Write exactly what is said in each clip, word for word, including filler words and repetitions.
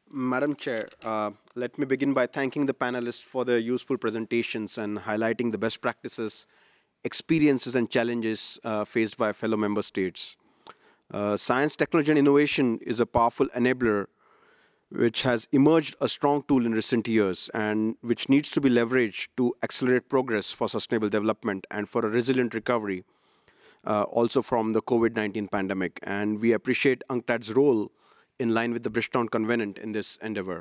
Madam Chair, uh, let me begin by thanking the panelists for their useful presentations and highlighting the best practices, experiences, and challenges uh, faced by fellow member states. Uh, science, technology, and innovation is a powerful enabler which has emerged a strong tool in recent years and which needs to be leveraged to accelerate progress for sustainable development and for a resilient recovery, uh, also from the COVID nineteen pandemic. And we appreciate UNCTAD's role in line with the Bridgetown Covenant in this endeavor.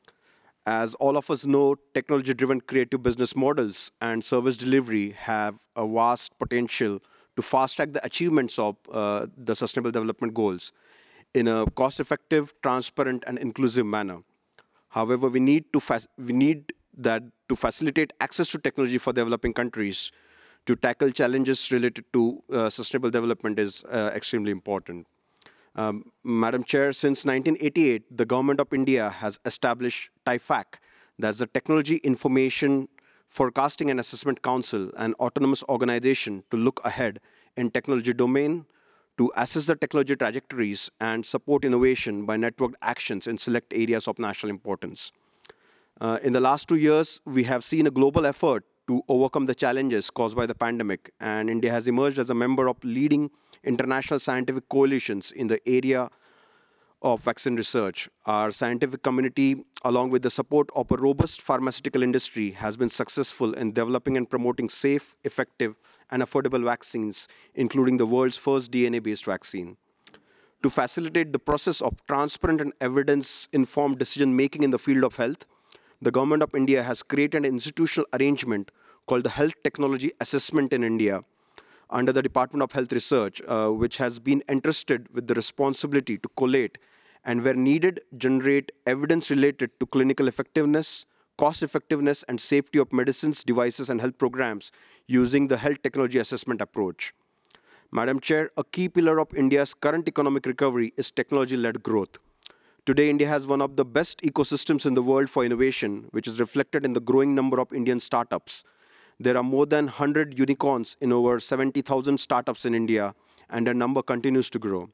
As all of us know, technology driven creative business models and service delivery have a vast potential to fast track the achievements of uh, the Sustainable Development Goals in a cost effective, transparent, and inclusive manner. However, we need, to fac- we need that to facilitate access to technology for developing countries to tackle challenges related to uh, sustainable development is uh, extremely important. Um, Madam Chair, since nineteen eighty-eight, the Government of India has established TIFAC, that's the Technology Information Forecasting and Assessment Council, an autonomous organization to look ahead in technology domain, to assess the technology trajectories and support innovation by networked actions in select areas of national importance. Uh, in the last two years, we have seen a global effort to overcome the challenges caused by the pandemic, and India has emerged as a member of leading international scientific coalitions in the area of vaccine research. Our scientific community, along with the support of a robust pharmaceutical industry, has been successful in developing and promoting safe, effective, and affordable vaccines, including the world's first D N A based vaccine. To facilitate the process of transparent and evidence informed decision making in the field of health, the Government of India has created an institutional arrangement called the Health Technology Assessment in India under the Department of Health Research, uh, which has been entrusted with the responsibility to collate and, where needed, generate evidence related to clinical effectiveness, cost effectiveness, and safety of medicines, devices, and health programs using the health technology assessment approach. Madam Chair, a key pillar of India's current economic recovery is technology led growth. Today, India has one of the best ecosystems in the world for innovation, which is reflected in the growing number of Indian startups. There are more than one hundred unicorns in over seventy thousand startups in India, and their number continues to grow.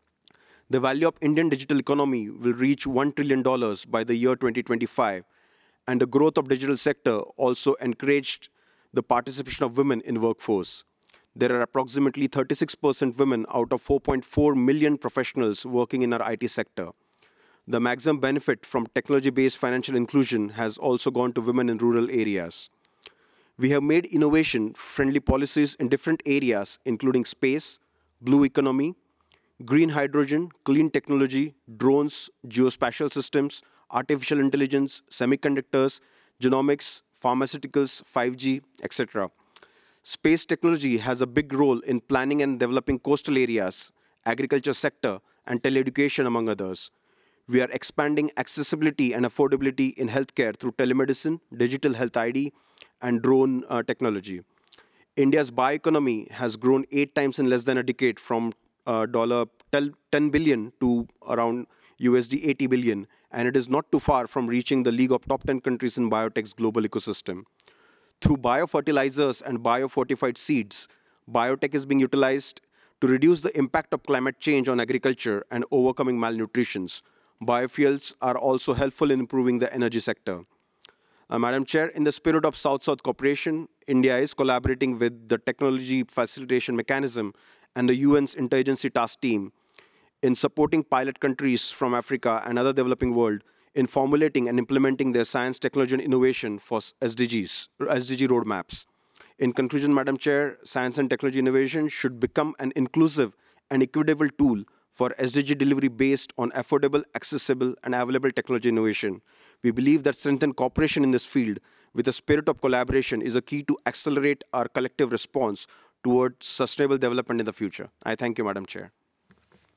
The value of Indian digital economy will reach one trillion dollars by the year twenty twenty-five, and the growth of digital sector also encouraged the participation of women in workforce. There are approximately thirty-six percent women out of four point four million professionals working in our I T sector. The maximum benefit from technology-based financial inclusion has also gone to women in rural areas. We have made innovation-friendly policies in different areas, including space, blue economy, green hydrogen, clean technology, drones, geospatial systems, artificial intelligence, semiconductors, genomics, pharmaceuticals, five G, et cetera. Space technology has a big role in planning and developing coastal areas, agriculture sector, and teleeducation, among others. We are expanding accessibility and affordability in healthcare through telemedicine, digital health I D, and drone uh, technology. India's bioeconomy has grown eight times in less than a decade from uh, ten billion to around U S D eighty billion, and it is not too far from reaching the league of top ten countries in biotech's global ecosystem. Through biofertilizers and biofortified seeds, biotech is being utilized to reduce the impact of climate change on agriculture and overcoming malnutrition. Biofuels are also helpful in improving the energy sector. Uh, Madam Chair, in the spirit of South-South cooperation, India is collaborating with the Technology Facilitation Mechanism and the U N's Interagency Task Team in supporting pilot countries from Africa and other developing world in formulating and implementing their science, technology, and innovation for S D Gs, S D G roadmaps. In conclusion, Madam Chair, science and technology innovation should become an inclusive and equitable tool for S D G delivery based on affordable, accessible, and available technology innovation. We believe that strengthened cooperation in this field with a spirit of collaboration is a key to accelerate our collective response towards sustainable development in the future. I thank you, Madam Chair.